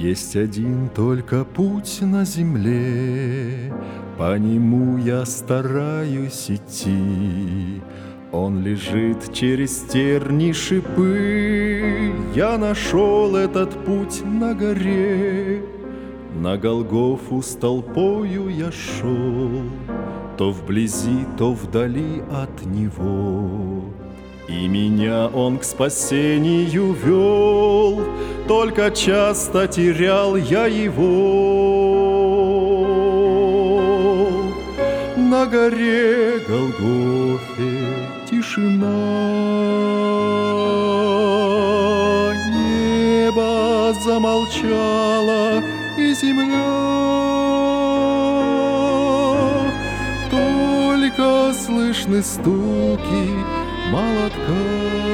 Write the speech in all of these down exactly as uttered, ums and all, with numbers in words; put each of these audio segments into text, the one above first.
Есть один только путь на земле, по нему я стараюсь идти. Он лежит через терни шипы. Я нашел этот путь на горе. На Голгофу с толпою я шел, то вблизи, то вдали от него. И меня он к спасению вел, только часто терял я его. На горе Голгофе тишина, небо замолчало и земля. Только слышны стуки молотка,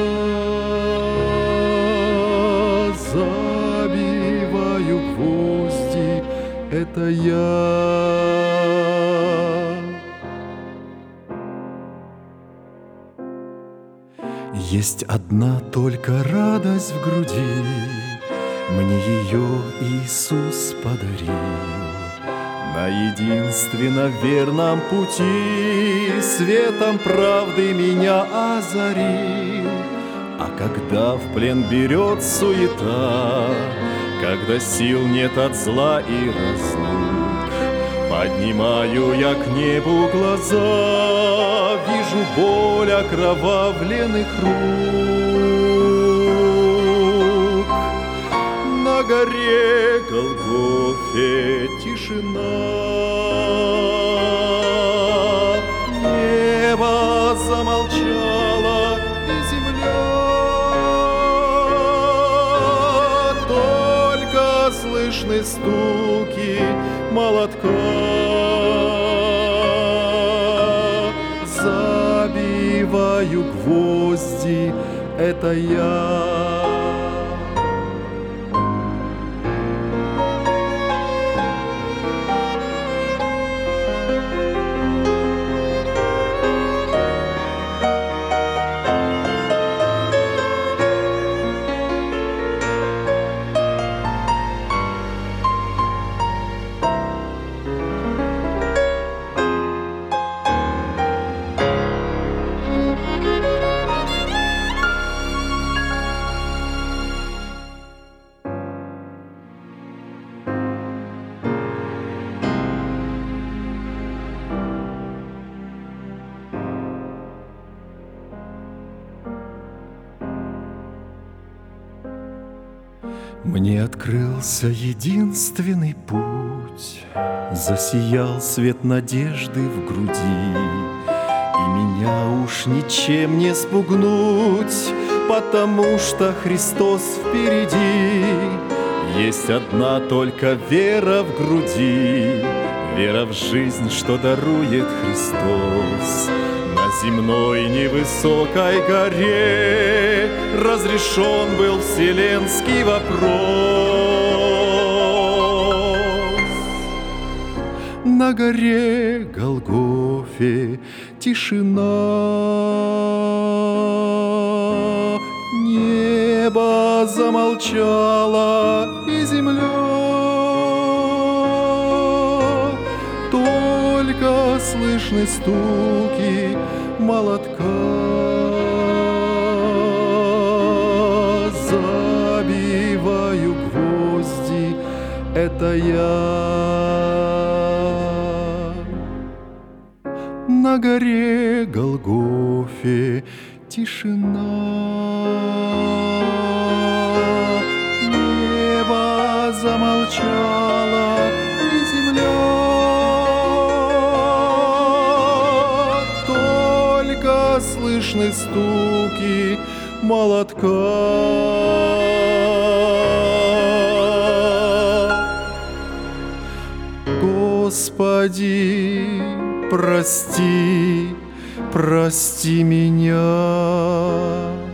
забиваю гвозди, это я. Есть одна только радость в груди, мне ее Иисус подарил. На единственно верном пути светом правды меня озарил. А когда в плен берет суета, когда сил нет от зла и разлук, поднимаю я к небу глаза, вижу боль окровавленных рук. На горе Голгофе тишина, небо замолчало и земля. Только слышны стуки молотка, забиваю гвозди, это я. Мне открылся единственный путь, засиял свет надежды в груди, и меня уж ничем не спугнуть, потому что Христос впереди. Есть одна только вера в груди, вера в жизнь, что дарует Христос. На земной невысокой горе разрешен был вселенский вопрос. На горе Голгофе тишина, небо замолчало и земля. Только слышны стуки молотка, забиваю гвозди, это я. На горе Голгофе тишина, небо замолчало и земля. Только слышны стуки молотка, Господи, прости, прости меня.